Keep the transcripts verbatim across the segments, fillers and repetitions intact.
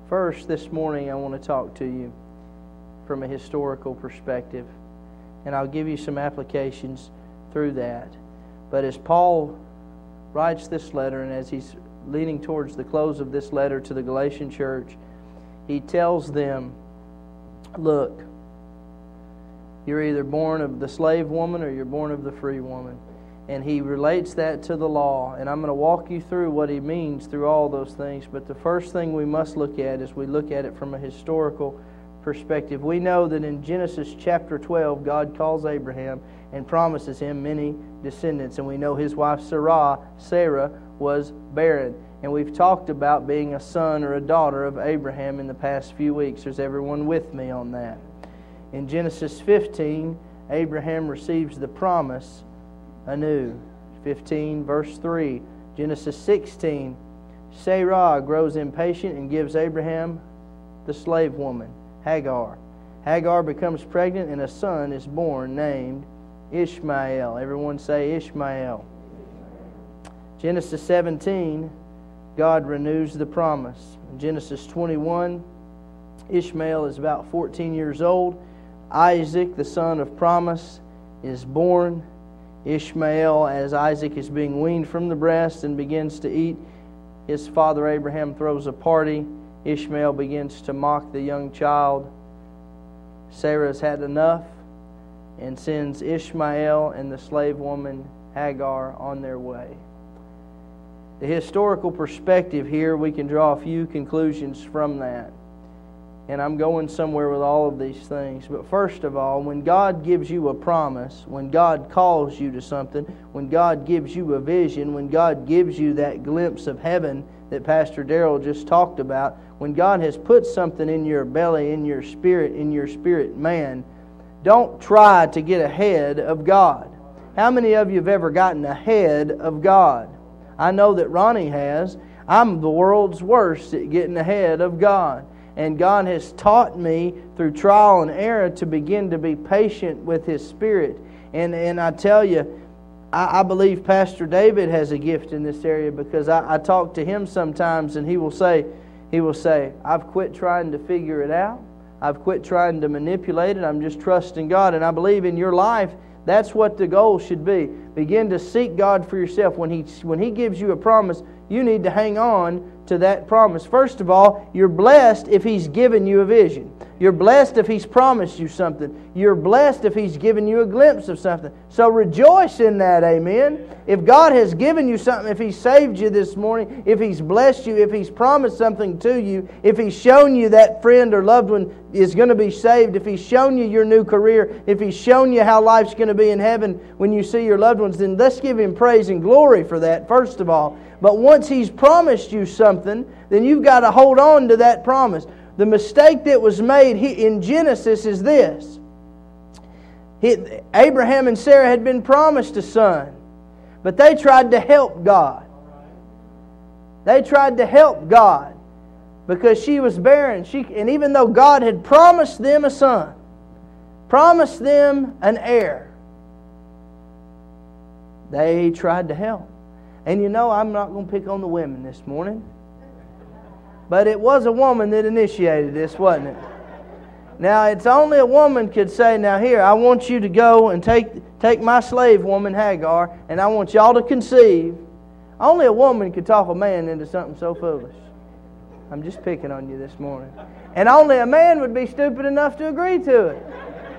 First, this morning I want to talk to you from a historical perspective, and I'll give you some applications through that. But as Paul writes this letter, and as he's leaning towards the close of this letter to the Galatian church, he tells them, look, you're either born of the slave woman or you're born of the free woman. And he relates that to the law. And I'm going to walk you through what he means through all those things. But the first thing we must look at is we look at it from a historical perspective. We know that in Genesis chapter twelve, God calls Abraham and promises him many descendants. And we know his wife Sarah, Sarah was barren. And we've talked about being a son or a daughter of Abraham in the past few weeks. Is everyone with me on that? In Genesis fifteen, Abraham receives the promise anew. fifteen verse three. Genesis sixteen, Sarah grows impatient and gives Abraham the slave woman, Hagar. Hagar becomes pregnant and a son is born named Ishmael. Everyone say Ishmael. Genesis seventeen, God renews the promise. In Genesis twenty-one, Ishmael is about fourteen years old. Isaac, the son of promise, is born. Ishmael, as Isaac is being weaned from the breast and begins to eat, his father Abraham throws a party. Ishmael begins to mock the young child. Sarah's had enough and sends Ishmael and the slave woman Hagar on their way. The historical perspective here, we can draw a few conclusions from that. And I'm going somewhere with all of these things. But first of all, when God gives you a promise, when God calls you to something, when God gives you a vision, when God gives you that glimpse of heaven that Pastor Darrell just talked about, when God has put something in your belly, in your spirit, in your spirit man, don't try to get ahead of God. How many of you have ever gotten ahead of God? I know that Ronnie has. I'm the world's worst at getting ahead of God. And God has taught me through trial and error to begin to be patient with His Spirit. And and I tell you, I, I believe Pastor David has a gift in this area, because I, I talk to him sometimes and he will say, he will say, I've quit trying to figure it out. I've quit trying to manipulate it. I'm just trusting God. And I believe in your life, that's what the goal should be. Begin to seek God for yourself. When He when He gives you a promise, you need to hang on to that promise. First of all, you're blessed if He's given you a vision. You're blessed if He's promised you something. You're blessed if He's given you a glimpse of something. So rejoice in that, amen. If God has given you something, if He saved you this morning, if He's blessed you, if He's promised something to you, if He's shown you that friend or loved one is going to be saved, if He's shown you your new career, if He's shown you how life's going to be in heaven when you see your loved ones, then let's give Him praise and glory for that, first of all. But once He's promised you something, then you've got to hold on to that promise. The mistake that was made in Genesis is this. Abraham and Sarah had been promised a son, but they tried to help God. They tried to help God because she was barren. She, and even though God had promised them a son, promised them an heir, they tried to help. And you know, I'm not going to pick on the women this morning. But it was a woman that initiated this, wasn't it? Now, it's only a woman could say, now here, I want you to go and take, take my slave woman, Hagar, and I want y'all to conceive. Only a woman could talk a man into something so foolish. I'm just picking on you this morning. And only a man would be stupid enough to agree to it.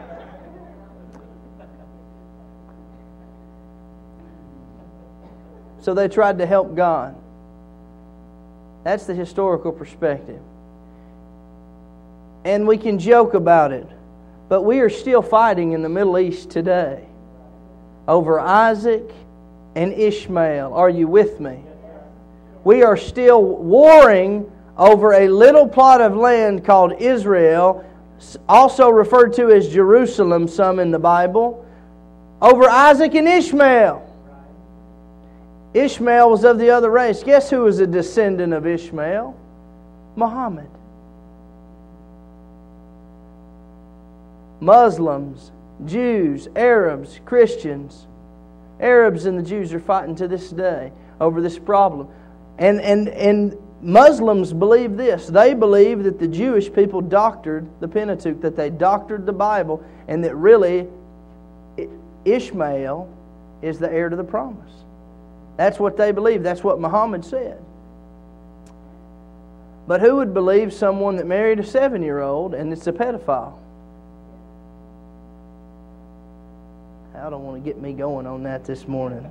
So they tried to help God. That's the historical perspective. And we can joke about it, but we are still fighting in the Middle East today over Isaac and Ishmael. Are you with me? We are still warring over a little plot of land called Israel, also referred to as Jerusalem, some in the Bible, over Isaac and Ishmael. Ishmael was of the other race. Guess who was a descendant of Ishmael? Muhammad. Muslims, Jews, Arabs, Christians. Arabs and the Jews are fighting to this day over this problem. And and and Muslims believe this. They believe that the Jewish people doctored the Pentateuch, that they doctored the Bible, and that really Ishmael is the heir to the promise. That's what they believe. That's what Muhammad said. But who would believe someone that married a seven-year-old and it's a pedophile? I don't want to get me going on that this morning.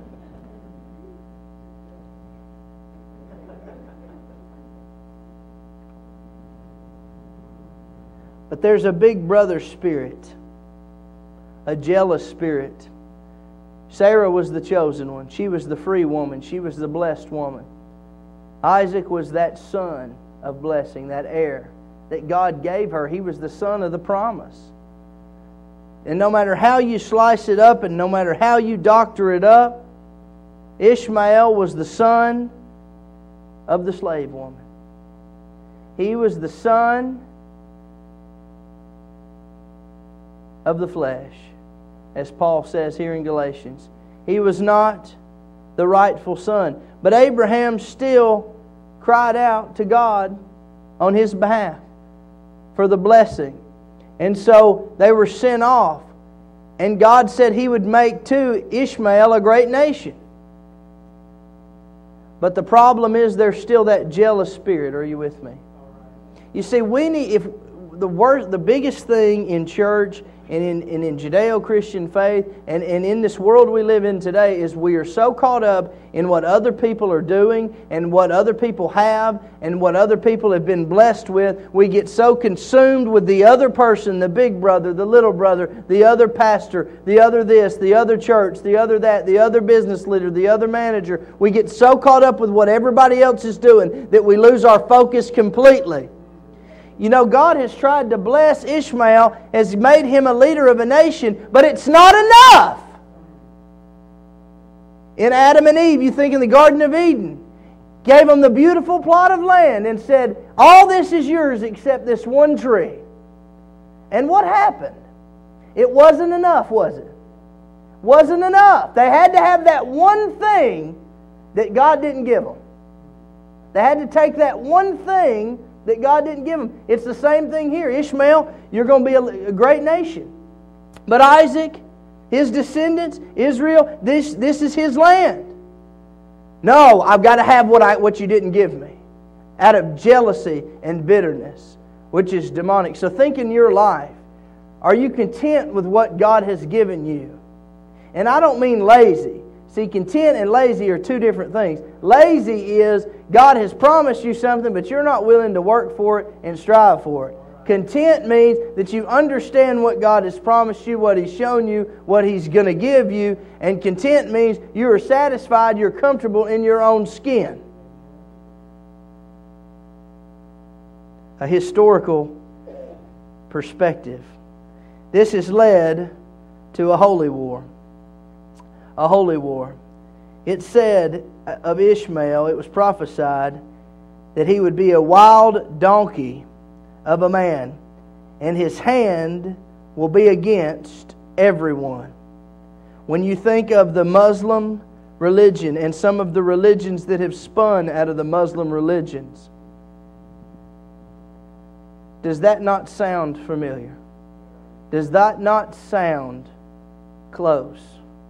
But there's a big brother spirit, a jealous spirit. Sarah was the chosen one. She was the free woman. She was the blessed woman. Isaac was that son of blessing, that heir that God gave her. He was the son of the promise. And no matter how you slice it up and no matter how you doctor it up, Ishmael was the son of the slave woman. He was the son of the flesh, as Paul says here in Galatians. He was not the rightful son. But Abraham still cried out to God on his behalf for the blessing. And so they were sent off. And God said He would make too Ishmael a great nation. But the problem is there's still that jealous spirit. Are you with me? You see, we need, if the worst, the biggest thing in church and in, and in Judeo-Christian faith and, and in this world we live in today is we are so caught up in what other people are doing and what other people have and what other people have been blessed with. We get so consumed with the other person, the big brother, the little brother, the other pastor, the other this, the other church, the other that, the other business leader, the other manager. We get so caught up with what everybody else is doing that we lose our focus completely. You know, God has tried to bless Ishmael, has made him a leader of a nation, but it's not enough. In Adam and Eve, you think in the Garden of Eden, gave them the beautiful plot of land and said, all this is yours except this one tree. And what happened? It wasn't enough, was it? Wasn't enough. They had to have that one thing that God didn't give them. They had to take that one thing that God didn't give them. It's the same thing here. Ishmael, you're going to be a, a great nation. But Isaac, his descendants, Israel, this, this is his land. No, I've got to have what I what you didn't give me. Out of jealousy and bitterness, which is demonic. So think in your life, are you content with what God has given you? And I don't mean lazy. See, content and lazy are two different things. Lazy is God has promised you something, but you're not willing to work for it and strive for it. Content means that you understand what God has promised you, what He's shown you, what He's going to give you. And content means you are satisfied, you're comfortable in your own skin. A historical perspective. This has led to a holy war. A holy war. It said of Ishmael, it was prophesied that he would be a wild donkey of a man, and his hand will be against everyone. When you think of the Muslim religion and some of the religions that have spun out of the Muslim religions, does that not sound familiar? Does that not sound close?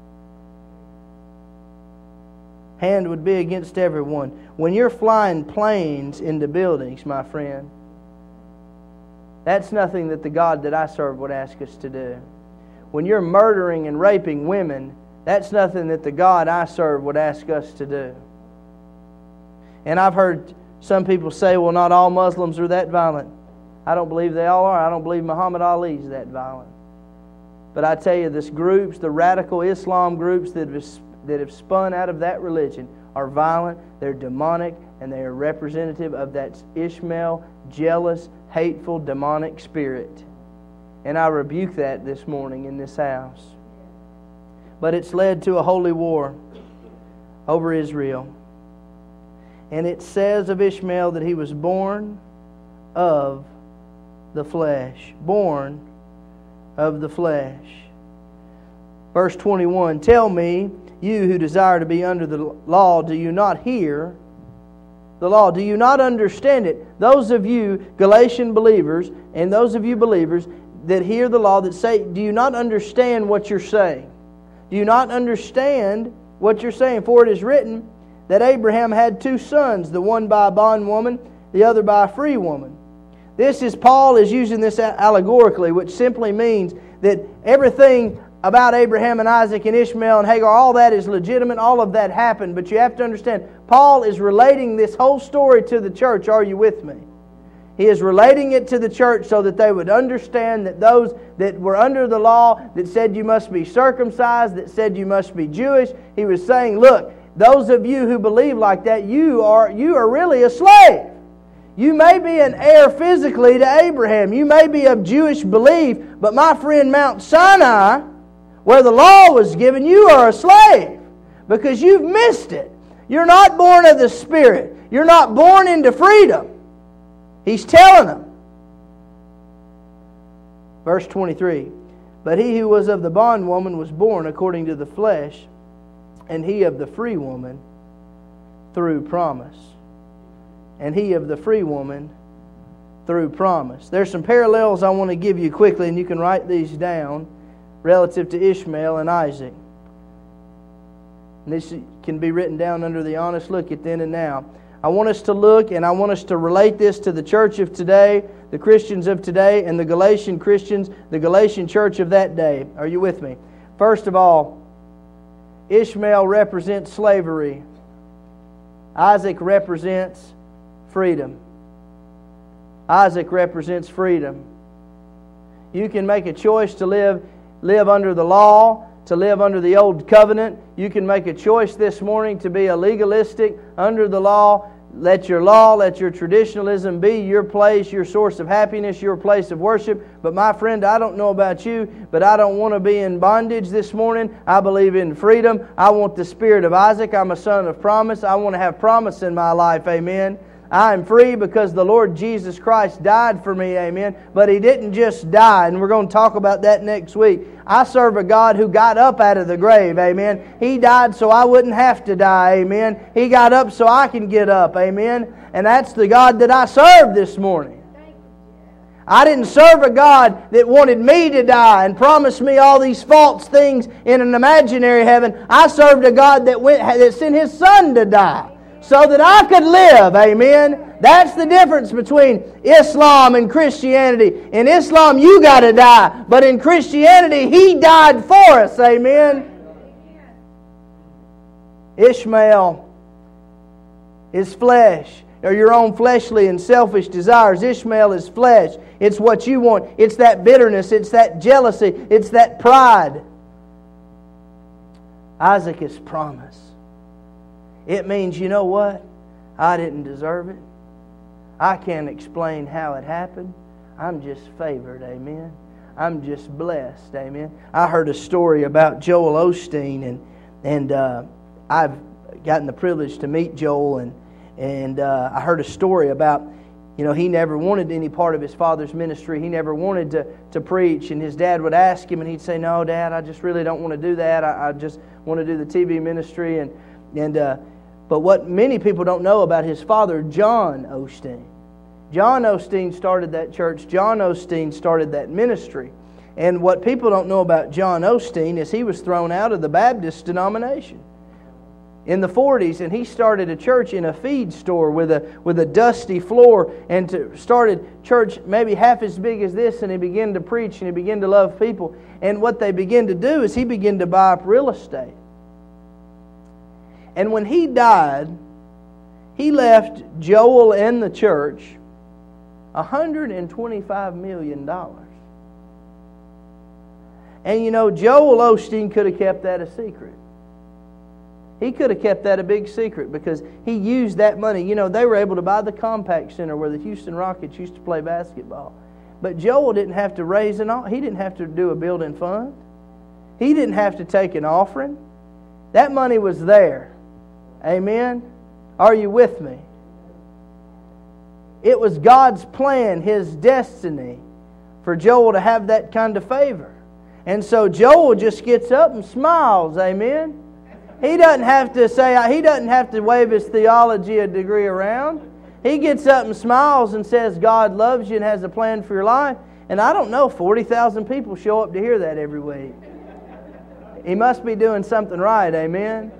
Hand would be against everyone. When you're flying planes into buildings, my friend, that's nothing that the God that I serve would ask us to do. When you're murdering and raping women, that's nothing that the God I serve would ask us to do. And I've heard some people say, well, not all Muslims are that violent. I don't believe they all are. I don't believe Muhammad Ali is that violent. But I tell you, this groups, the radical Islam groups that have that have spun out of that religion are violent, they're demonic, and they are representative of that Ishmael, jealous, hateful, demonic spirit. And I rebuke that this morning in this house. But it's led to a holy war over Israel. And it says of Ishmael that he was born of the flesh. Born of the flesh. Verse twenty-one, tell me, you who desire to be under the law, do you not hear the law? Do you not understand it? Those of you Galatian believers and those of you believers that hear the law that say, do you not understand what you're saying? Do you not understand what you're saying? For it is written that Abraham had two sons, the one by a bondwoman, the other by a free woman. This is, Paul is using this allegorically, which simply means that everything about Abraham and Isaac and Ishmael and Hagar, all that is legitimate, all of that happened. But you have to understand, Paul is relating this whole story to the church. Are you with me? He is relating it to the church so that they would understand that those that were under the law, that said you must be circumcised, that said you must be Jewish, he was saying, look, those of you who believe like that, you are, you are really a slave. You may be an heir physically to Abraham. You may be of Jewish belief, but my friend, Mount Sinai, where the law was given, you are a slave because you've missed it. You're not born of the Spirit. You're not born into freedom. He's telling them. Verse twenty-three, but he who was of the bondwoman was born according to the flesh, and he of the free woman through promise. And he of the free woman through promise. There's some parallels I want to give you quickly, and you can write these down, relative to Ishmael and Isaac. And this can be written down under the honest look at then and now. I want us to look, and I want us to relate this to the church of today, the Christians of today, and the Galatian Christians, the Galatian church of that day. Are you with me? First of all, Ishmael represents slavery. Isaac represents freedom. Isaac represents freedom. You can make a choice to live, live under the law, to live under the old covenant. You can make a choice this morning to be a legalistic under the law. Let your law, let your traditionalism be your place, your source of happiness, your place of worship. But my friend, I don't know about you, but I don't want to be in bondage this morning. I believe in freedom. I want the spirit of Isaac. I'm a son of promise. I want to have promise in my life. Amen. I am free because the Lord Jesus Christ died for me, amen. But He didn't just die, and we're going to talk about that next week. I serve a God who got up out of the grave, amen. He died so I wouldn't have to die, amen. He got up so I can get up, amen. And that's the God that I serve this morning. I didn't serve a God that wanted me to die and promised me all these false things in an imaginary heaven. I served a God that went that sent His Son to die so that I could live. Amen. That's the difference between Islam and Christianity. In Islam, you got to die. But in Christianity, He died for us. Amen. Ishmael is flesh, or your own fleshly and selfish desires. Ishmael is flesh. It's what you want. It's that bitterness. It's that jealousy. It's that pride. Isaac is promise. It means, you know what? I didn't deserve it. I can't explain how it happened. I'm just favored, amen. I'm just blessed, amen. I heard a story about Joel Osteen, and and uh, I've gotten the privilege to meet Joel, and and uh, I heard a story about, you know, he never wanted any part of his father's ministry. He never wanted to, to preach, and his dad would ask him, and he'd say, "No, Dad, I just really don't want to do that. I, I just want to do the T V ministry." And and uh, But what many people don't know about his father, John Osteen. John Osteen started that church. John Osteen started that ministry. And what people don't know about John Osteen is he was thrown out of the Baptist denomination in the forties, and he started a church in a feed store with a with a dusty floor, and to, started church maybe half as big as this, and he began to preach and he began to love people. And what they began to do is he began to buy up real estate. And when he died, he left Joel and the church one hundred twenty-five million dollars. And you know, Joel Osteen could have kept that a secret. He could have kept that a big secret because he used that money. You know, they were able to buy the Compaq Center where the Houston Rockets used to play basketball. But Joel didn't have to raise an offering. He didn't have to do a building fund. He didn't have to take an offering. That money was there. Amen? Are you with me? It was God's plan, His destiny, for Joel to have that kind of favor. And so Joel just gets up and smiles. Amen? He doesn't have to say, he doesn't have to wave his theology a degree around. He gets up and smiles and says God loves you and has a plan for your life. And I don't know, forty thousand people show up to hear that every week. He must be doing something right, amen?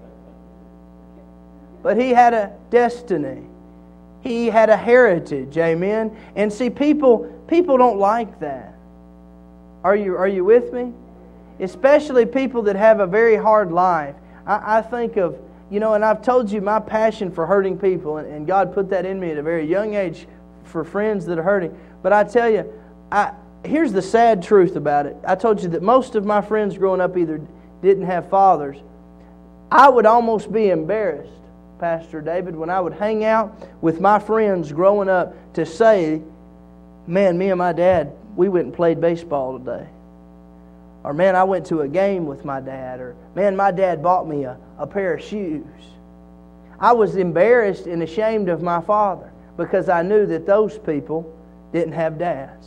But he had a destiny. He had a heritage, amen? And see, people people don't like that. Are you, are you with me? Especially people that have a very hard life. I, I think of, you know, and I've told you my passion for hurting people, and, and God put that in me at a very young age for friends that are hurting. But I tell you, I, here's the sad truth about it. I told you that most of my friends growing up either didn't have fathers. I would almost be embarrassed, Pastor David, when I would hang out with my friends growing up to say, man, me and my dad, we went and played baseball today. Or, man, I went to a game with my dad. Or, man, my dad bought me a, a pair of shoes. I was embarrassed and ashamed of my father because I knew that those people didn't have dads.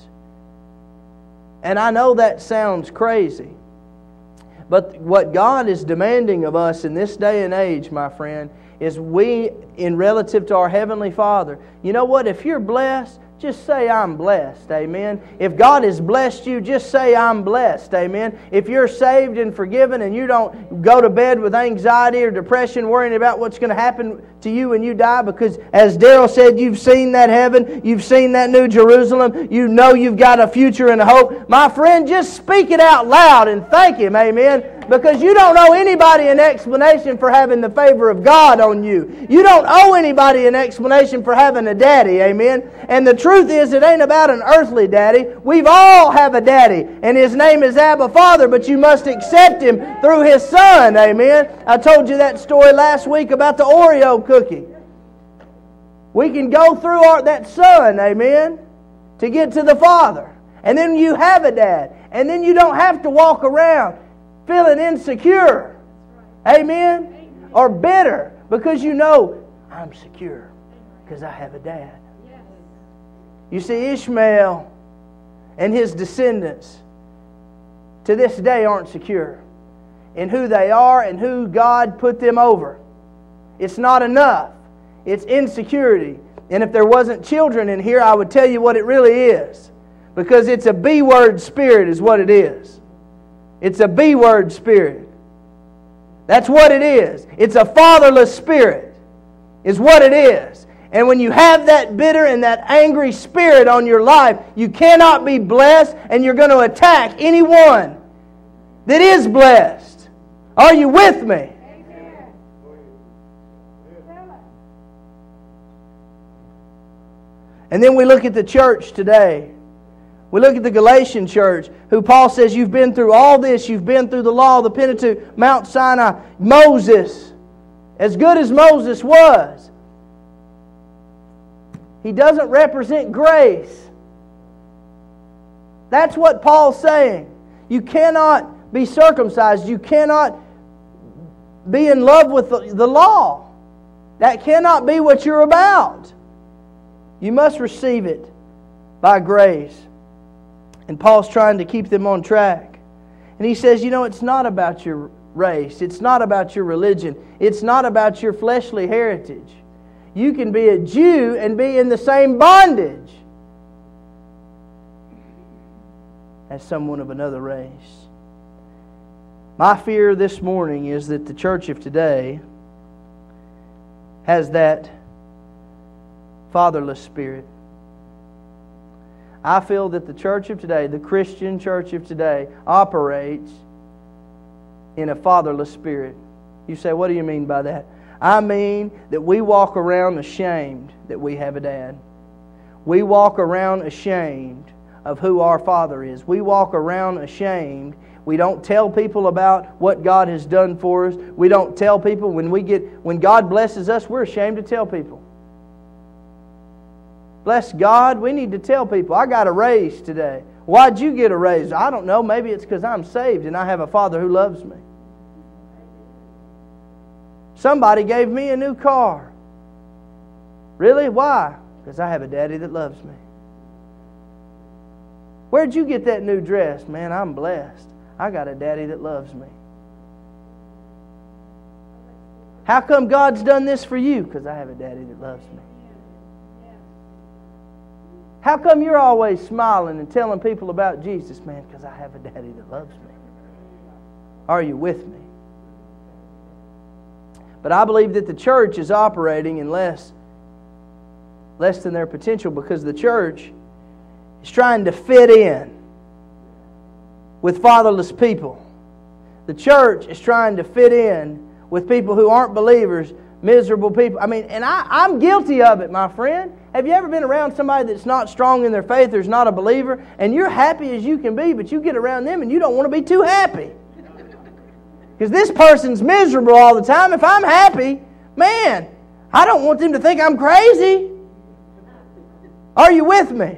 And I know that sounds crazy. But what God is demanding of us in this day and age, my friend, is we, in relative to our Heavenly Father, you know what? If you're blessed, just say, I'm blessed. Amen. If God has blessed you, just say, I'm blessed. Amen. If you're saved and forgiven and you don't go to bed with anxiety or depression worrying about what's going to happen to you when you die, because as Daryl said, you've seen that heaven, you've seen that new Jerusalem, you know you've got a future and a hope. My friend, just speak it out loud and thank Him. Amen. Because you don't owe anybody an explanation for having the favor of God on you. You don't owe anybody an explanation for having a daddy. Amen. And the truth is, it ain't about an earthly daddy. We've all have a daddy, and His name is Abba Father, but you must accept Him through His Son. Amen. I told you that story last week about the Oreo cookie. We can go through our, that Son, amen, to get to the Father. And then you have a dad. And then you don't have to walk around feeling insecure. Amen? Amen. Or bitter because you know, I'm secure because I have a dad. Yes. You see, Ishmael and his descendants to this day aren't secure in who they are and who God put them over. It's not enough. It's insecurity. And if there wasn't children in here, I would tell you what it really is. Because it's a B-word spirit is what it is. It's a B-word spirit. That's what it is. It's a fatherless spirit is what it is. And when you have that bitter and that angry spirit on your life, you cannot be blessed, and you're going to attack anyone that is blessed. Are you with me? And then we look at the church today. We look at the Galatian church, who Paul says, you've been through all this. You've been through the law, the Pentateuch, Mount Sinai, Moses. As good as Moses was, he doesn't represent grace. That's what Paul's saying. You cannot be circumcised. You cannot be in love with the, the law. That cannot be what you're about. You must receive it by grace. And Paul's trying to keep them on track. And he says, you know, it's not about your race. It's not about your religion. It's not about your fleshly heritage. You can be a Jew and be in the same bondage as someone of another race. My fear this morning is that the church of today has that fatherless spirit. I feel that the church of today, the Christian church of today, operates in a fatherless spirit. You say, what do you mean by that? I mean that we walk around ashamed that we have a dad. We walk around ashamed of who our Father is. We walk around ashamed. We don't tell people about what God has done for us. We don't tell people when we get when God blesses us, we're ashamed to tell people. Bless God, we need to tell people, I got a raise today. Why'd you get a raise? I don't know. Maybe it's because I'm saved and I have a Father who loves me. Somebody gave me a new car. Really? Why? Because I have a daddy that loves me. Where'd you get that new dress? Man, I'm blessed. I got a daddy that loves me. How come God's done this for you? Because I have a daddy that loves me. How come you're always smiling and telling people about Jesus? Man, because I have a daddy that loves me. Are you with me? But I believe that the church is operating in less, less than their potential, because the church is trying to fit in with fatherless people. The church is trying to fit in with people who aren't believers, miserable people. I mean, and I, I'm guilty of it, my friend. Have you ever been around somebody that's not strong in their faith, or is not a believer, and you're happy as you can be, but you get around them and you don't want to be too happy? Because this person's miserable all the time. If I'm happy, man, I don't want them to think I'm crazy. Are you with me?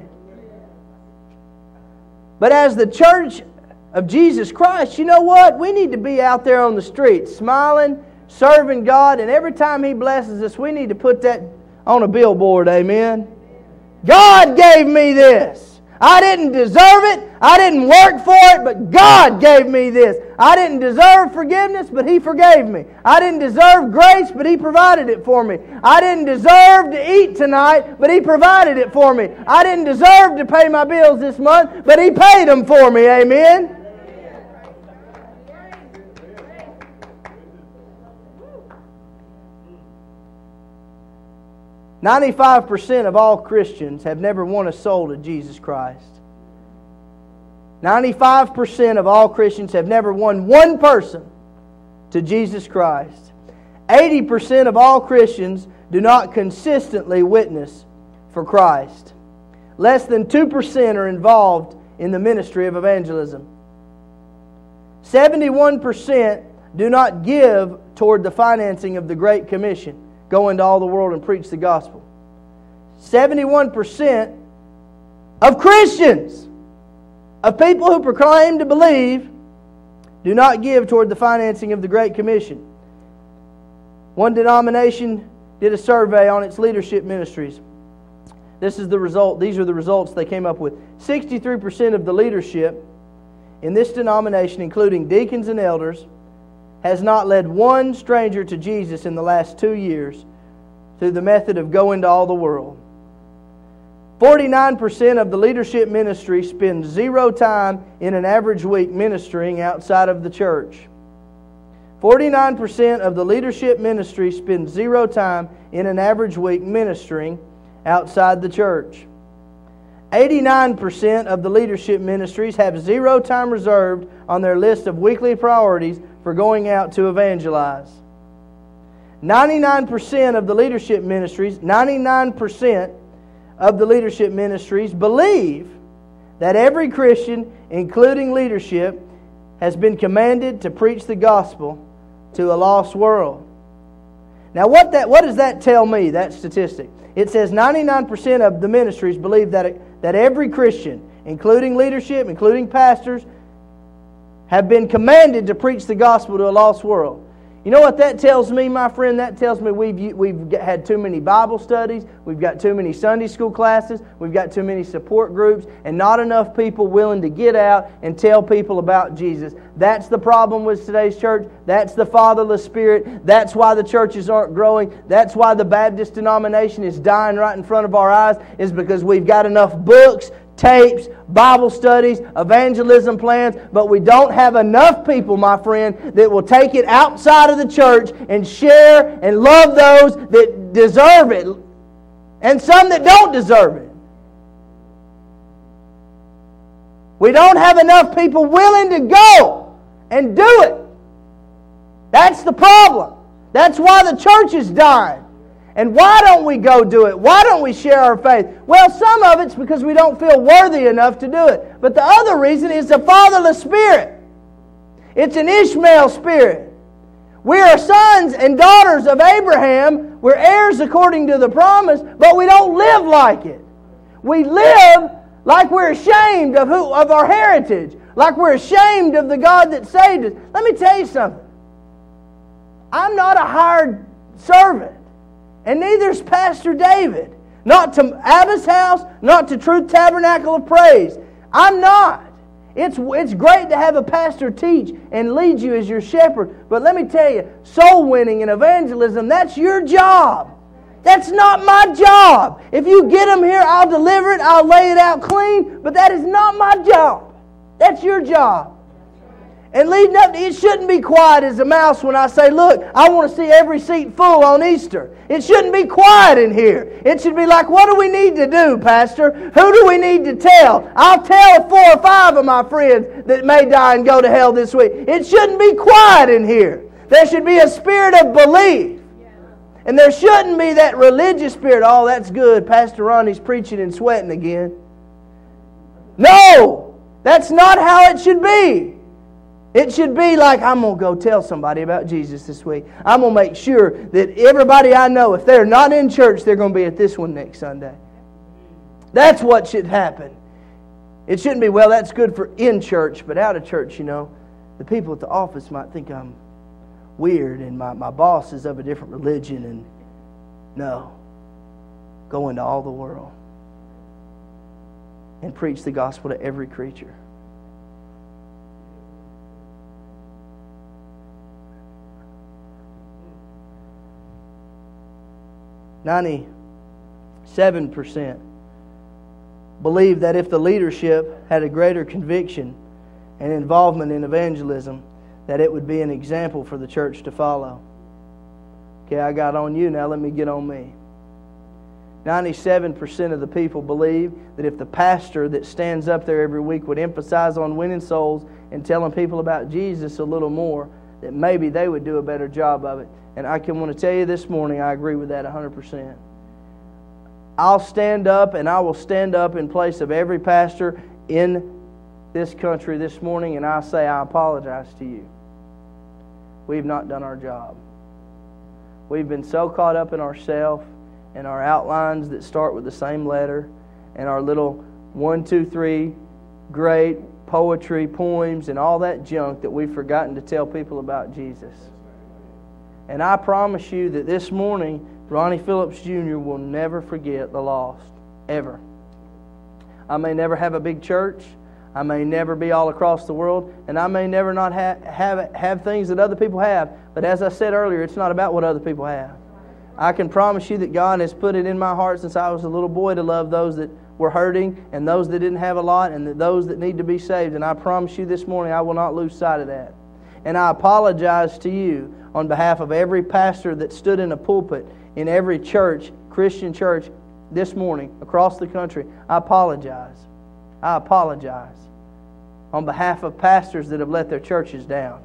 But as the church of Jesus Christ, you know what? We need to be out there on the street, smiling, serving God, and every time He blesses us, we need to put that on a billboard, amen? God gave me this. I didn't deserve it. I didn't work for it, but God gave me this. I didn't deserve forgiveness, but He forgave me. I didn't deserve grace, but He provided it for me. I didn't deserve to eat tonight, but He provided it for me. I didn't deserve to pay my bills this month, but He paid them for me, amen? ninety-five percent of all Christians have never won a soul to Jesus Christ. ninety-five percent of all Christians have never won one person to Jesus Christ. eighty percent of all Christians do not consistently witness for Christ. Less than two percent are involved in the ministry of evangelism. seventy-one percent do not give toward the financing of the Great Commission. Go into all the world and preach the gospel. seventy-one percent of Christians, of people who proclaim to believe, do not give toward the financing of the Great Commission. One denomination did a survey on its leadership ministries. This is the result. These are the results they came up with. sixty-three percent of the leadership in this denomination, including deacons and elders, has not led one stranger to Jesus in the last two years through the method of go into all the world. forty-nine percent of the leadership ministry spend zero time in an average week ministering outside of the church. forty-nine percent of the leadership ministry spend zero time in an average week ministering outside the church. eighty-nine percent of the leadership ministries have zero time reserved on their list of weekly priorities for going out to evangelize. ninety-nine percent of the leadership ministries, ninety-nine percent of the leadership ministries believe that every Christian, including leadership, has been commanded to preach the gospel to a lost world. Now, what that what does that tell me, that statistic? It says ninety-nine percent of the ministries believe that, that every Christian, including leadership, including pastors, have been commanded to preach the gospel to a lost world. You know what that tells me, my friend? That tells me we've, we've had too many Bible studies, we've got too many Sunday school classes, we've got too many support groups, and not enough people willing to get out and tell people about Jesus. That's the problem with today's church. That's the fatherless spirit. That's why the churches aren't growing. That's why the Baptist denomination is dying right in front of our eyes, is because we've got enough books, tapes, Bible studies, evangelism plans, but we don't have enough people, my friend, that will take it outside of the church and share and love those that deserve it, and some that don't deserve it. We don't have enough people willing to go and do it. That's the problem. That's why the church is dying. And why don't we go do it? Why don't we share our faith? Well, some of it's because we don't feel worthy enough to do it. But the other reason is the fatherless spirit. It's an Ishmael spirit. We are sons and daughters of Abraham. We're heirs according to the promise, but we don't live like it. We live like we're ashamed of who of our heritage, like we're ashamed of the God that saved us. Let me tell you something. I'm not a hired servant. And neither is Pastor David. Not to Abba's house, not to Truth Tabernacle of Praise. I'm not. It's, it's great to have a pastor teach and lead you as your shepherd. But let me tell you, soul winning and evangelism, that's your job. That's not my job. If you get them here, I'll deliver it. I'll lay it out clean. But that is not my job. That's your job. And leading up to it, shouldn't be quiet as a mouse when I say, look, I want to see every seat full on Easter. It shouldn't be quiet in here. It should be like, what do we need to do, Pastor? Who do we need to tell? I'll tell four or five of my friends that may die and go to hell this week. It shouldn't be quiet in here. There should be a spirit of belief. And there shouldn't be that religious spirit. Oh, that's good. Pastor Ronnie's preaching and sweating again. No! That's not how it should be. It should be like, I'm going to go tell somebody about Jesus this week. I'm going to make sure that everybody I know, if they're not in church, they're going to be at this one next Sunday. That's what should happen. It shouldn't be, well, that's good for in church, but out of church, you know, the people at the office might think I'm weird and my, my boss is of a different religion. And no. Go into all the world and preach the gospel to every creature. ninety-seven percent believe that if the leadership had a greater conviction and involvement in evangelism, that it would be an example for the church to follow. Okay, I got on you, now let me get on me. ninety-seven percent of the people believe that if the pastor that stands up there every week would emphasize on winning souls and telling people about Jesus a little more, that maybe they would do a better job of it. And I can want to tell you this morning, I agree with that one hundred percent. I'll stand up and I will stand up in place of every pastor in this country this morning, and I say I apologize to you. We've not done our job. We've been so caught up in ourselves and our outlines that start with the same letter and our little one, two, three great poetry, poems, and all that junk that we've forgotten to tell people about Jesus. And I promise you that this morning, Ronnie Phillips Junior will never forget the lost. Ever. I may never have a big church. I may never be all across the world. And I may never not have, have, have things that other people have. But as I said earlier, it's not about what other people have. I can promise you that God has put it in my heart since I was a little boy to love those that were hurting and those that didn't have a lot and those that need to be saved. And I promise you this morning I will not lose sight of that. And I apologize to you on behalf of every pastor that stood in a pulpit in every church, Christian church, this morning across the country. I apologize. I apologize on behalf of pastors that have let their churches down,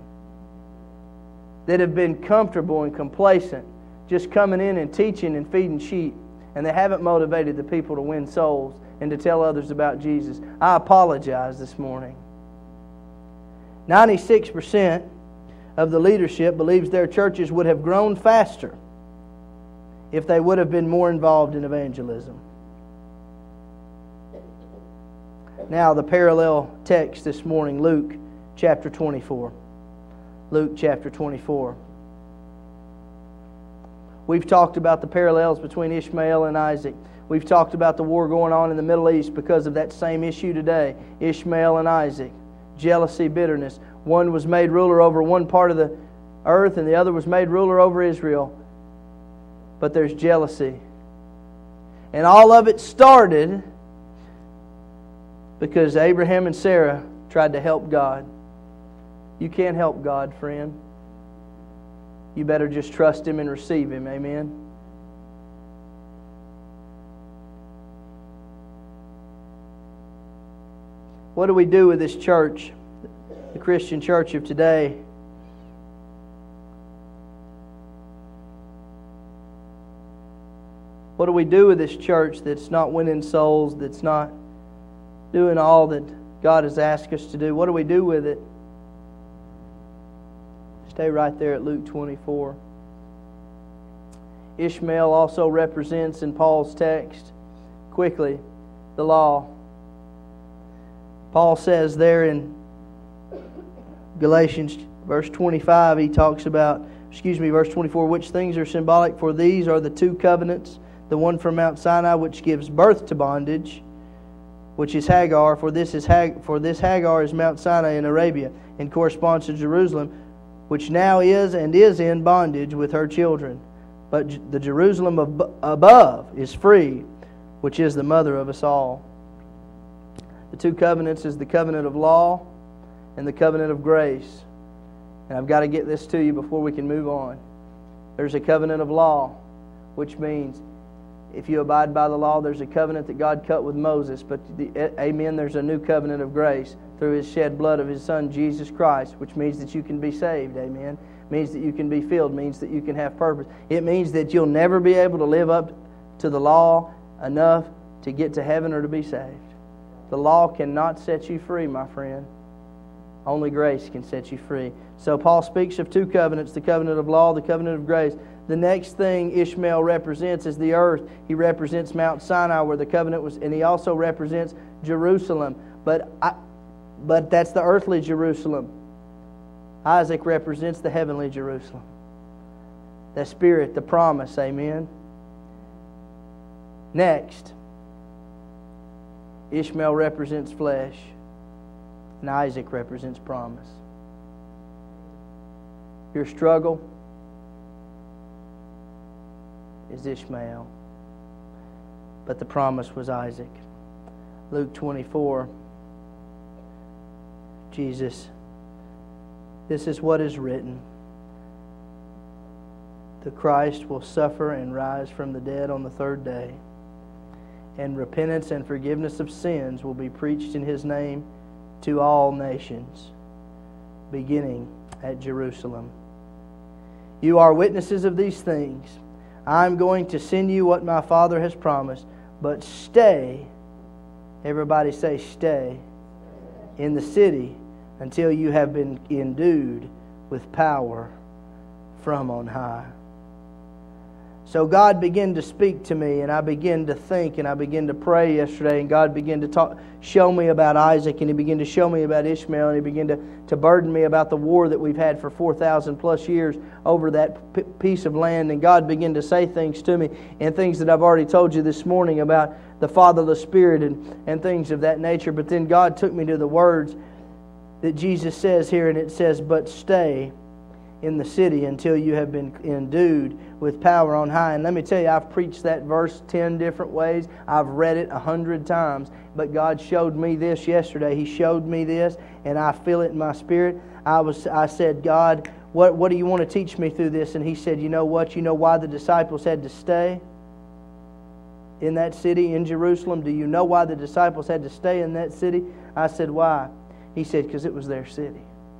that have been comfortable and complacent, just coming in and teaching and feeding sheep, and they haven't motivated the people to win souls and to tell others about Jesus. I apologize this morning. ninety-six percent of the leadership believes their churches would have grown faster if they would have been more involved in evangelism. Now, the parallel text this morning, Luke chapter twenty-four. Luke chapter twenty-four. We've talked about the parallels between Ishmael and Isaac. We've talked about the war going on in the Middle East because of that same issue today. Ishmael and Isaac. Jealousy, bitterness. One was made ruler over one part of the earth and the other was made ruler over Israel. But there's jealousy. And all of it started because Abraham and Sarah tried to help God. You can't help God, friend. You better just trust Him and receive Him. Amen. What do we do with this church, the Christian church of today? What do we do with this church that's not winning souls, that's not doing all that God has asked us to do? What do we do with it? Stay right there at Luke twenty-four. Ishmael also represents in Paul's text, quickly, the law. Paul says there in Galatians verse twenty-five, he talks about, excuse me, verse twenty-four, which things are symbolic? For these are the two covenants, the one from Mount Sinai which gives birth to bondage, which is Hagar, for this is Hag- for this Hagar is Mount Sinai in Arabia, and corresponds to Jerusalem, which now is and is in bondage with her children. But the Jerusalem ab- above is free, which is the mother of us all. The two covenants is the covenant of law and the covenant of grace. And I've got to get this to you before we can move on. There's a covenant of law, which means if you abide by the law, there's a covenant that God cut with Moses. But, the, amen, there's a new covenant of grace through His shed blood of His Son, Jesus Christ, which means that you can be saved, amen. Means that you can be filled, means that you can have purpose. It means that you'll never be able to live up to the law enough to get to heaven or to be saved. The law cannot set you free, my friend. Only grace can set you free. So Paul speaks of two covenants, the covenant of law, the covenant of grace. The next thing Ishmael represents is the earth. He represents Mount Sinai where the covenant was, and he also represents Jerusalem. But, I, but that's the earthly Jerusalem. Isaac represents the heavenly Jerusalem. The Spirit, the promise, amen. Next, Ishmael represents flesh, and Isaac represents promise. Your struggle is Ishmael, but the promise was Isaac. Luke twenty-four, Jesus, this is what is written. The Christ will suffer and rise from the dead on the third day, and repentance and forgiveness of sins will be preached in His name to all nations, beginning at Jerusalem. You are witnesses of these things. I am going to send you what my Father has promised, but stay, everybody say stay, in the city until you have been endued with power from on high. So God began to speak to me, and I began to think, and I began to pray yesterday, and God began to talk, show me about Isaac, and He began to show me about Ishmael, and He began to, to burden me about the war that we've had for four thousand plus years over that p- piece of land. And God began to say things to me, and things that I've already told you this morning about the fatherless spirit and, and things of that nature. But then God took me to the words that Jesus says here, and it says, but stay in the city until you have been endued with power on high. And let me tell you, I've preached that verse ten different ways. I've read it a hundred times. But God showed me this yesterday. He showed me this, and I feel it in my spirit. I was, I said, God, what, what do you want to teach me through this? And He said, you know what? You know why the disciples had to stay in that city, in Jerusalem? Do you know why the disciples had to stay in that city? I said, why? He said, because it was their city.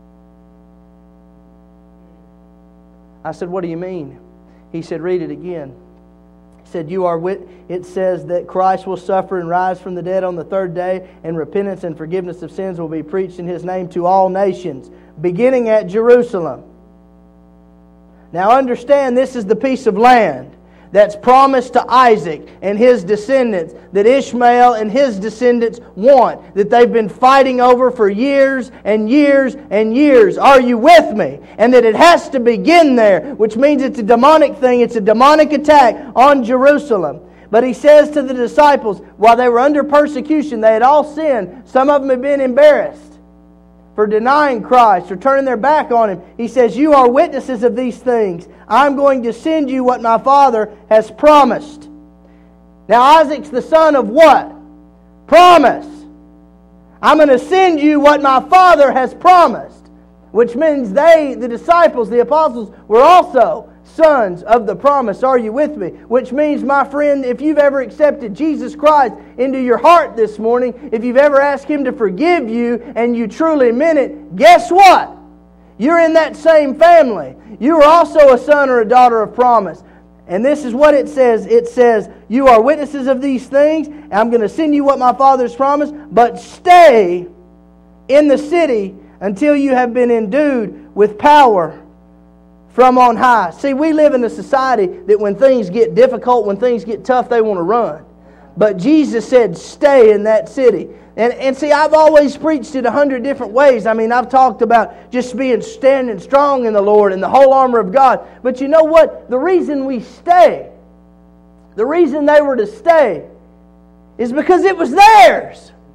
I said, what do you mean? He said, read it again. He said, you are wit- it says that Christ will suffer and rise from the dead on the third day, and repentance and forgiveness of sins will be preached in His name to all nations, beginning at Jerusalem. Now understand, this is the piece of land that's promised to Isaac and his descendants, that Ishmael and his descendants want, that they've been fighting over for years and years and years. Are you with me? And that it has to begin there, which means it's a demonic thing. It's a demonic attack on Jerusalem. But He says to the disciples, while they were under persecution, they had all sinned. Some of them had been embarrassed for denying Christ or turning their back on Him. He says, you are witnesses of these things. I'm going to send you what my Father has promised. Now Isaac's the son of what? Promise. I'm going to send you what my Father has promised. Which means they, the disciples, the apostles, were also sons of the promise. Are you with me? Which means, my friend, if you've ever accepted Jesus Christ into your heart this morning, if you've ever asked Him to forgive you and you truly meant it, guess what? You're in that same family. You are also a son or a daughter of promise. And this is what it says. It says, you are witnesses of these things. And I'm going to send you what my Father's promised. But stay in the city until you have been endued with power from on high. See, we live in a society that when things get difficult, when things get tough, they want to run. But Jesus said, stay in that city. And, and see, I've always preached it a hundred different ways. I mean, I've talked about just being standing strong in the Lord and the whole armor of God. But you know what? The reason we stay, the reason they were to stay, is because it was theirs.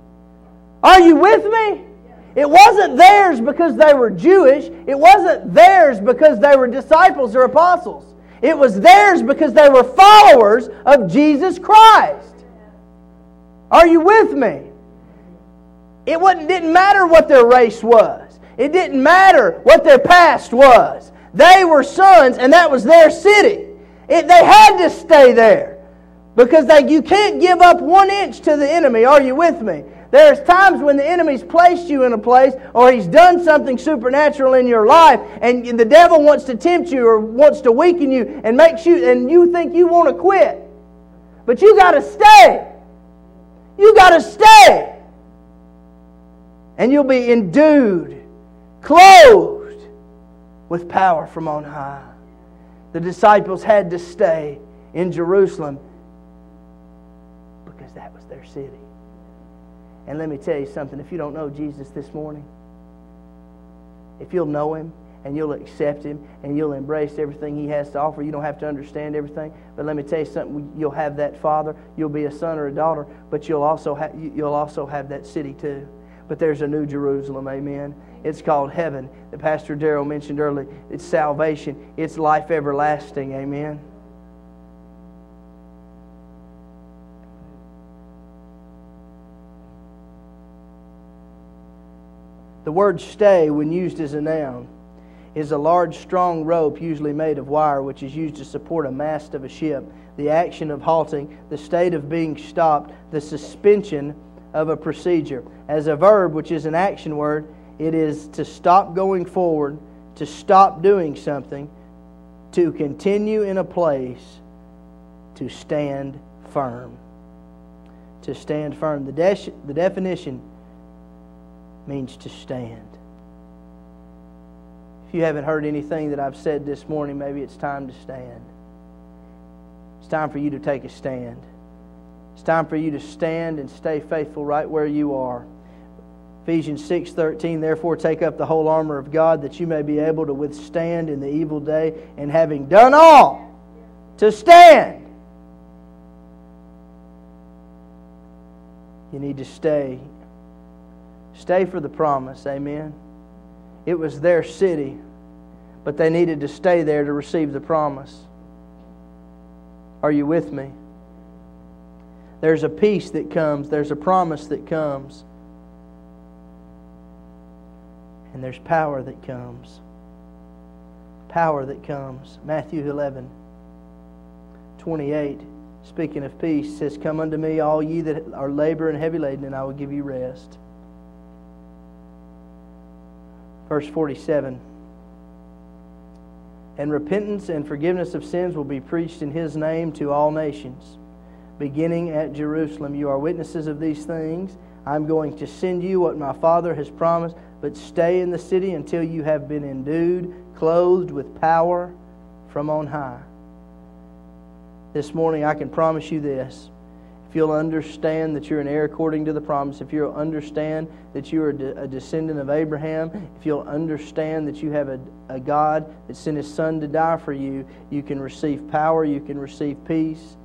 Are you with me? It wasn't theirs because they were Jewish. It wasn't theirs because they were disciples or apostles. It was theirs because they were followers of Jesus Christ. Are you with me? It wasn't, didn't matter what their race was. It didn't matter what their past was. They were sons, and that was their city. It, they had to stay there because they, you can't give up one inch to the enemy. Are you with me? There's times when the enemy's placed you in a place or he's done something supernatural in your life and the devil wants to tempt you or wants to weaken you and makes you and you think you want to quit. But you got to stay. You got to stay. And you'll be endued, clothed with power from on high. The disciples had to stay in Jerusalem because that was their city. And let me tell you something, if you don't know Jesus this morning, if you'll know Him and you'll accept Him and you'll embrace everything He has to offer, you don't have to understand everything, but let me tell you something, you'll have that Father, you'll be a son or a daughter, but you'll also have, you'll also have that city too. But there's a new Jerusalem, amen. It's called heaven that Pastor Darrell mentioned earlier. It's salvation. It's life everlasting, amen. The word stay, when used as a noun, is a large, strong rope usually made of wire which is used to support a mast of a ship. The action of halting, the state of being stopped, the suspension of a procedure. As a verb, which is an action word, it is to stop going forward, to stop doing something, to continue in a place, to stand firm. To stand firm. The, de- the definition means to stand. If you haven't heard anything that I've said this morning, maybe it's time to stand. It's time for you to take a stand. It's time for you to stand and stay faithful right where you are. Ephesians six thirteen, therefore take up the whole armor of God that you may be able to withstand in the evil day, and having done all, to stand. You need to stay. Stay for the promise, amen. It was their city, but they needed to stay there to receive the promise. Are you with me? There's a peace that comes. There's a promise that comes. And there's power that comes. Power that comes. Matthew eleven twenty-eight, speaking of peace, says, come unto me, all ye that are labor and heavy laden, and I will give you rest. Verse forty-seven, and repentance and forgiveness of sins will be preached in His name to all nations, beginning at Jerusalem. You are witnesses of these things. I'm going to send you what my Father has promised, but stay in the city until you have been endued, clothed with power from on high. This morning I can promise you this. If you'll understand that you're an heir according to the promise, if you'll understand that you're a, de- a descendant of Abraham, if you'll understand that you have a, a God that sent His Son to die for you, you can receive power, you can receive peace.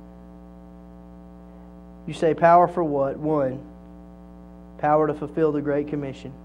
You say, power for what? One, power to fulfill the Great Commission.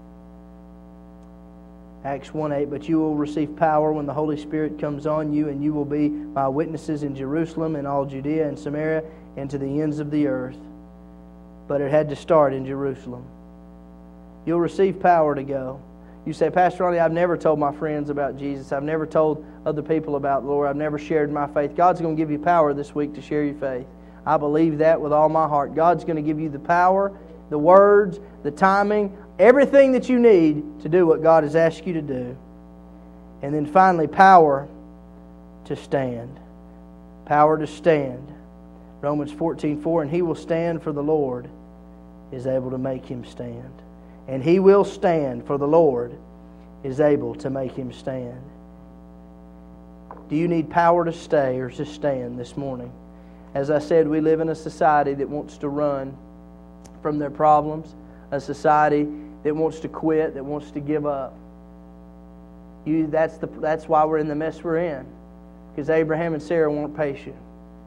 Acts one eight, but you will receive power when the Holy Spirit comes on you, and you will be my witnesses in Jerusalem and all Judea and Samaria and to the ends of the earth. But it had to start in Jerusalem. You'll receive power to go. You say, Pastor Ronnie, I've never told my friends about Jesus. I've never told other people about the Lord. I've never shared my faith. God's going to give you power this week to share your faith. I believe that with all my heart. God's going to give you the power, the words, the timing, everything that you need to do what God has asked you to do. And then finally, power to stand. Power to stand. Romans fourteen four, and he will stand, for the Lord is able to make him stand. And he will stand, for the Lord is able to make him stand. Do you need power to stay or to stand this morning? As I said, we live in a society that wants to run from their problems, a society that wants to quit, that wants to give up. You, that's, the, that's why we're in the mess we're in. Because Abraham and Sarah weren't patient.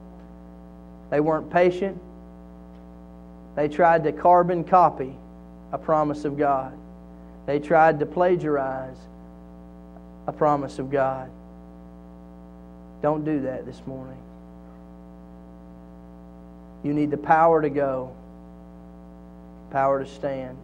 They weren't patient. They tried to carbon copy a promise of God. They tried to plagiarize a promise of God. Don't do that this morning. You need the power to go, power to stand.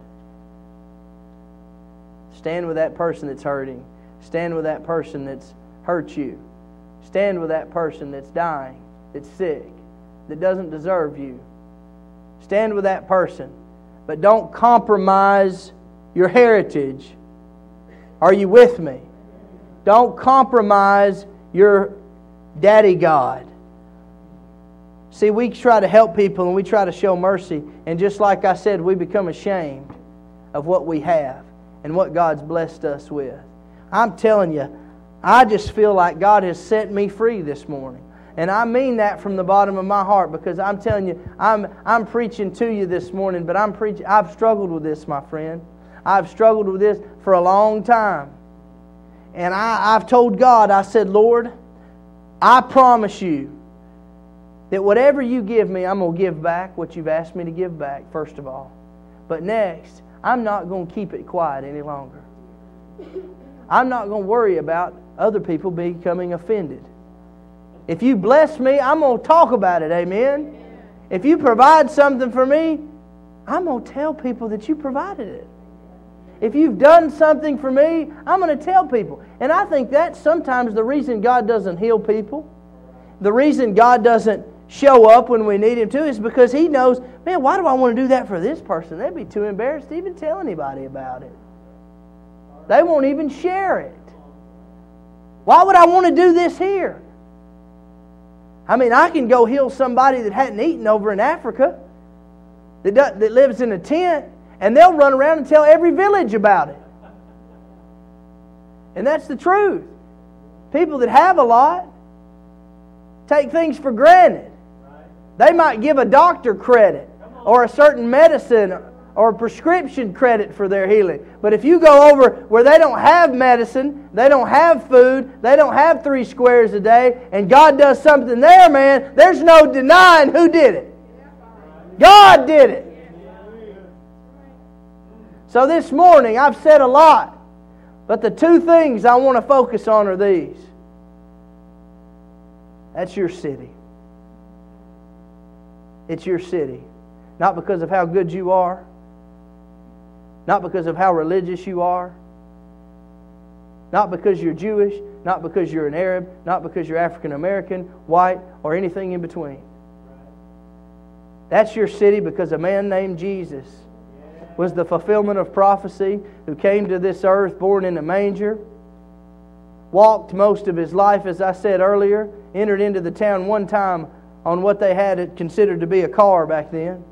Stand with that person that's hurting. Stand with that person that's hurt you. Stand with that person that's dying, that's sick, that doesn't deserve you. Stand with that person. But don't compromise your heritage. Are you with me? Don't compromise your daddy God. See, we try to help people and we try to show mercy. And just like I said, we become ashamed of what we have and what God's blessed us with. I'm telling you, I just feel like God has set me free this morning. And I mean that from the bottom of my heart, because I'm telling you, I'm I'm preaching to you this morning, but I'm preaching. I've struggled with this, my friend. I've struggled with this for a long time. And I, I've told God, I said, Lord, I promise you that whatever you give me, I'm going to give back what you've asked me to give back, first of all. But next, I'm not going to keep it quiet any longer. I'm not going to worry about other people becoming offended. If you bless me, I'm going to talk about it, amen? If you provide something for me, I'm going to tell people that you provided it. If you've done something for me, I'm going to tell people. And I think that's sometimes the reason God doesn't heal people. The reason God doesn't show up when we need Him to is because He knows, man, why do I want to do that for this person? They'd be too embarrassed to even tell anybody about it. They won't even share it. Why would I want to do this here? I mean, I can go heal somebody that hadn't eaten over in Africa, that, does, that lives in a tent, and they'll run around and tell every village about it. And that's the truth. People that have a lot take things for granted. They might give a doctor credit or a certain medicine or a prescription credit for their healing. But if you go over where they don't have medicine, they don't have food, they don't have three squares a day, and God does something there, man, there's no denying who did it. God did it. So this morning, I've said a lot, but the two things I want to focus on are these. That's your city. It's your city. Not because of how good you are, not because of how religious you are, not because you're Jewish, not because you're an Arab, not because you're African American, white, or anything in between. That's your city because a man named Jesus was the fulfillment of prophecy, who came to this earth born in a manger, walked most of His life, as I said earlier, entered into the town one time on what they had considered to be a car back then,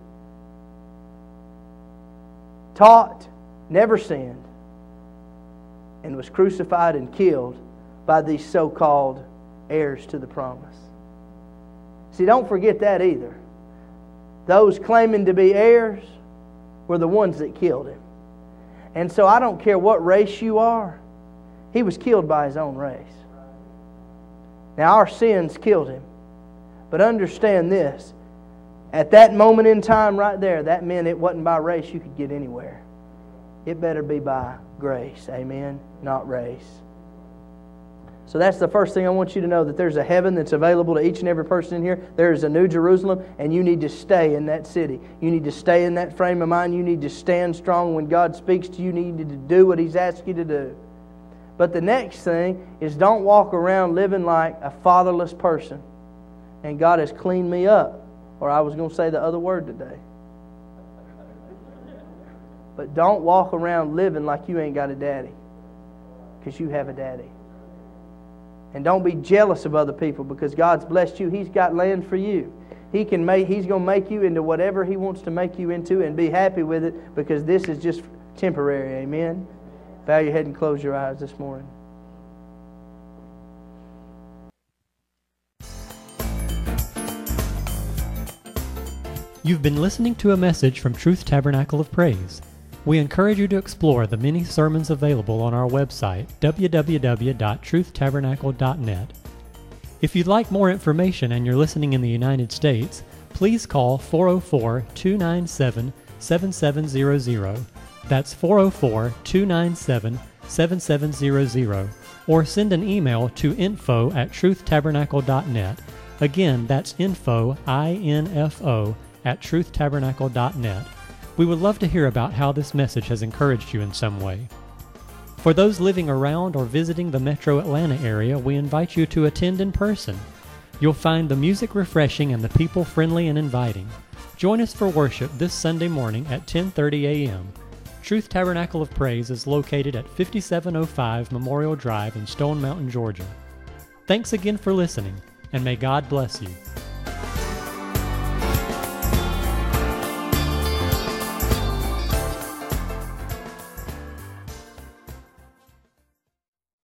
taught, never sinned, and was crucified and killed by these so-called heirs to the promise. See, don't forget that either. Those claiming to be heirs were the ones that killed Him. And so I don't care what race you are, He was killed by His own race. Now our sins killed Him. But understand this, at that moment in time right there, that meant it wasn't by race you could get anywhere. It better be by grace, amen, not race. So that's the first thing I want you to know, that there's a heaven that's available to each and every person in here. There is a New Jerusalem, and you need to stay in that city. You need to stay in that frame of mind. You need to stand strong when God speaks to you. You need to do what He's asked you to do. But the next thing is, don't walk around living like a fatherless person. And God has cleaned me up. Or I was going to say the other word today. But don't walk around living like you ain't got a daddy. Because you have a daddy. And don't be jealous of other people, because God's blessed you. He's got land for you. He can make, He's going to make you into whatever He wants to make you into, and be happy with it, because this is just temporary. Amen? Bow your head and close your eyes this morning. You've been listening to a message from Truth Tabernacle of Praise. We encourage you to explore the many sermons available on our website, w w w dot truth tabernacle dot net. If you'd like more information and you're listening in the United States, please call four oh four, two nine seven, seven seven zero zero That's four oh four, two nine seven, seven seven zero zero, or send an email to info at truth tabernacle dot net. Again, that's info, I N F O, at truth tabernacle dot net. We would love to hear about how this message has encouraged you in some way. For those living around or visiting the metro Atlanta area, we invite you to attend in person. You'll find the music refreshing and the people friendly and inviting. Join us for worship this Sunday morning at ten thirty a.m. Truth Tabernacle of Praise is located at fifty-seven oh five Memorial Drive in Stone Mountain, Georgia. Thanks again for listening, and may God bless you.